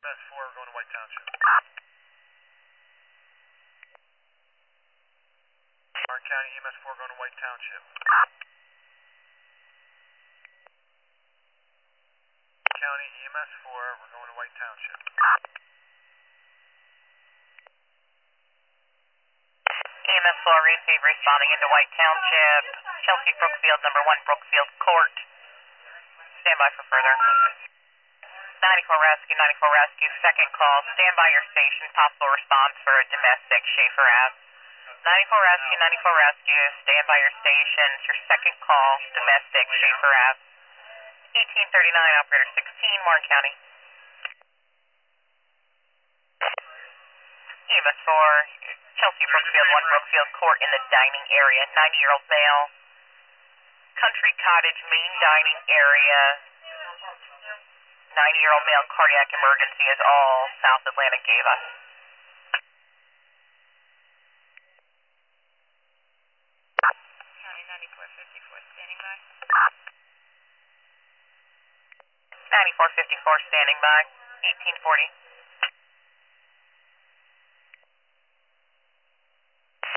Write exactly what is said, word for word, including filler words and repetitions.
S four, we're going to White Township. Warren County E M S four going to White Township. County E M S four, we're going to White Township. E M S four receive, responding into White Township. Chelsea Brookfield, number one Brookfield Court. Stand by for further. ninety-four Rescue, ninety-four Rescue, second call. Stand by your station. Possible response for a domestic Schaefer Ave. ninety-four Rescue, ninety-four Rescue, stand by your station. It's your second call. Domestic Schaefer Ave. eighteen thirty-nine, operator sixteen, Warren County. E M S four, Chelsea Brookfield, one Brookfield Court in the dining area. ninety-year-old male. Country Cottage, main dining area. ninety-year-old male, cardiac emergency is all South Atlantic gave us. County ninety-four fifty-four, standing by. ninety-four fifty-four, standing by. eighteen forty.